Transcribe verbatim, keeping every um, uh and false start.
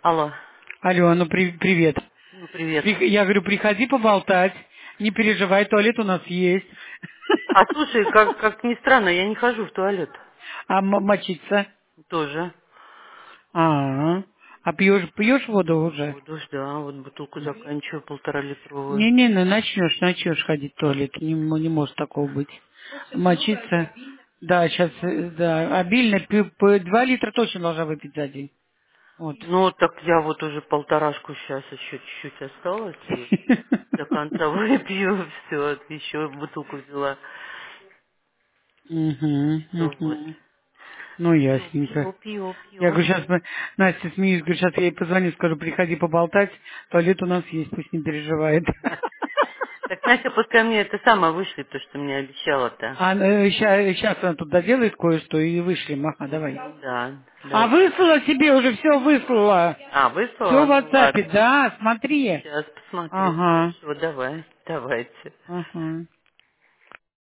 Алло. Алло, ну при- привет. Ну, привет. При- я говорю, приходи поболтать. Не переживай, туалет у нас есть. А слушай, как, как ни странно, я не хожу в туалет. А м- мочиться? Тоже. А, а пьешь, пьешь воду уже? Буду, да, вот бутылку заканчиваю, полтора литровую. Не-не, ну начнешь, начнешь ходить в туалет. Не, м- не может такого быть. Мочиться. Да, сейчас, да, обильно. пью- по два литра точно должна выпить за день. Вот. Ну, так я вот уже полторашку сейчас, еще чуть-чуть осталось, и до конца выпью, все, еще бутылку взяла. Мгм, Вот. мгм. Ну, Пью, ясненько. пью, пью, Я говорю, пью. сейчас мы, Настя, смеюсь, говорю, сейчас я ей позвоню, скажу, приходи поболтать, туалет у нас есть, пусть не переживает. Так, Настя, пускай мне это самое вышли, то, что мне обещала-то. А сейчас она тут доделает кое-что и вышли, маха, давай. Ну да, А давай. выслала себе уже, все выслала. А, Все выслала? в Ну WhatsApp, ладно. да, смотри. Сейчас посмотрю. Ага, Хорошо, давай, давайте. ага.